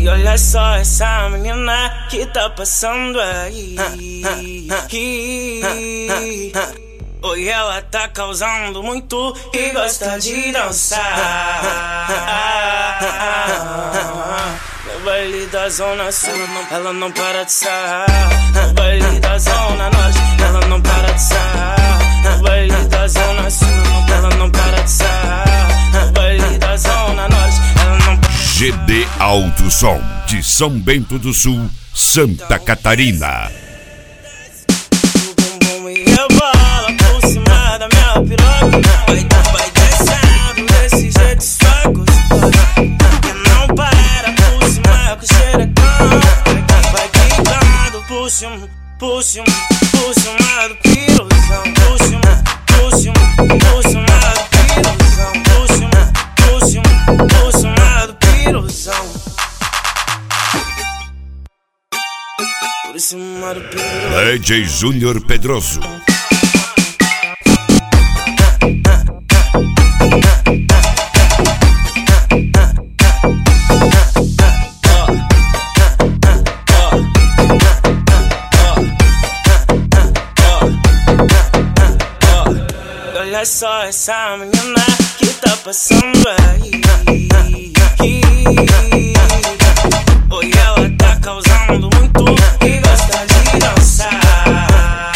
E olha só essa menina que tá passando aí. Oi, ela tá causando muito e gosta de dançar. No baile da Zona Sul, ela não para de sarrar. No baile da Zona Norte, ela não para de sarrar. No baile da Zona Sul, ela não para de sarrar. No baile da Zona Norte, ela não para de sarrar. GD Alto Som, de São Bento do Sul, Santa Catarina. O bumbum e a bola por cima da minha piroca. Vai descendo desse jeito só gostosa. Não para por cima com xerecão. Vai quicando por cima do piruzão. Por cima do piruzão. Por cima do piruzão. Por cima do piruzão. DJ Júnior Pedroso. Olha só essa menina que tá passando aí. Oi, ela tá causando muito e gosta de dançar.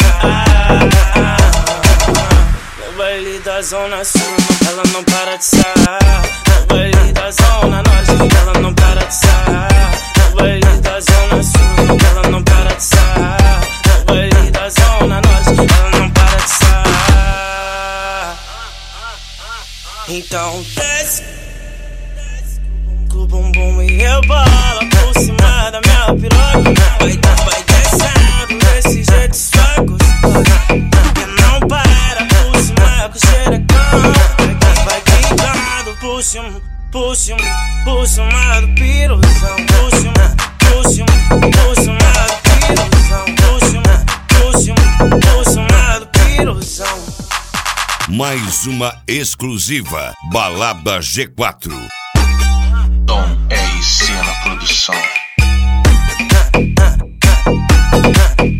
No baile da Zona Sul, ela não para de sarrar. No baile da Zona Norte, ela não para de sarrar. No baile da Zona Sul, ela não para de sarrar. No baile da Zona Norte, ela não para de sarrar. Então desce com o bumbum e a bola por cima da minha piroca. Vai descendo desse jeito só gostosa. Não para por cima com xerecão. Vai quicando por cima do piruzão. Por cima do piruzão. Por cima do piruzão. Mais uma exclusiva, Balada G4. Tom RC na produção.